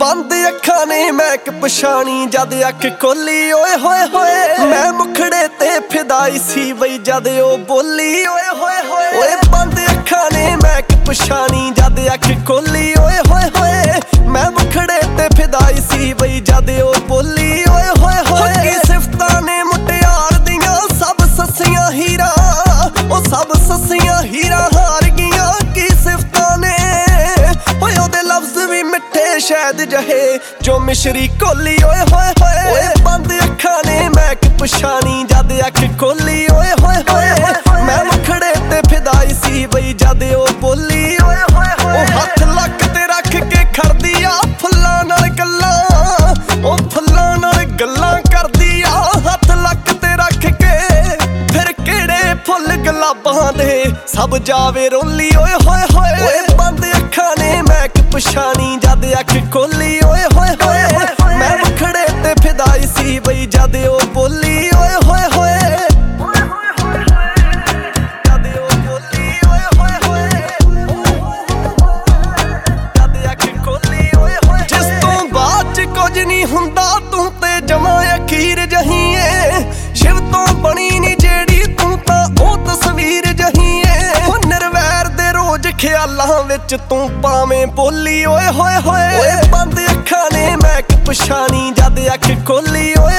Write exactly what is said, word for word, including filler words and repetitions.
बंद अखां ने महक पछाणी जद अख खोली ओए होए होए मैं मुखड़े ते फिदाई सी बई जद ओ बोली ओए होए होए ओए बंद अखां ने महक पछाणी जद अख खोली ओए होए होए मैं मुखड़े ते फिदाई सी बई जद ओ बोली ओए होए होए की सिफतां ने मुटियार दियां सब ससियां हीरा ओ सब ससियां हीरा हार गियां की सिफतां ने ओए ओदे लफ्ज भी मिठे शायद जहे जो मिश्री कोली ओए होए होए ओए बंद अखां ने महक पछाणी जद अख खोली ओए होए होए मैं मुखड़े ते फिदाई सी बई जद ओ बोली ओए होए होए ओ हथ लक ते रख के खड़दी आ फुल्लां नाल गल्लां ओ फुल्लां नाल गल्लां करदी आ हथ लक ते रख के फिर किहड़े फुल गुलाबां दे सब जावे रोली ओए होए होए ओए बंद अखां ने महक पछाणी जद अख खोली ओए होए होए मैं मुखड़े ते फिदाई सी बई जद ओ बोली ओए होए होए जद ओ बोली ओए होए होए जद अख खोली ओए होए जिस तों बाद च कुछ नहीं हुंदा तूं ते जमा अखीर जही ऐ शिव तों बनी नी जेड़ी तूं तां ओ तस्वीर जही ऐ ओ निर्वैर दे रोज ख्यालां विच तूं भावें बोली ओए होए होए ओए बंद अखां ने महक पछाणी जद अख खोली ओए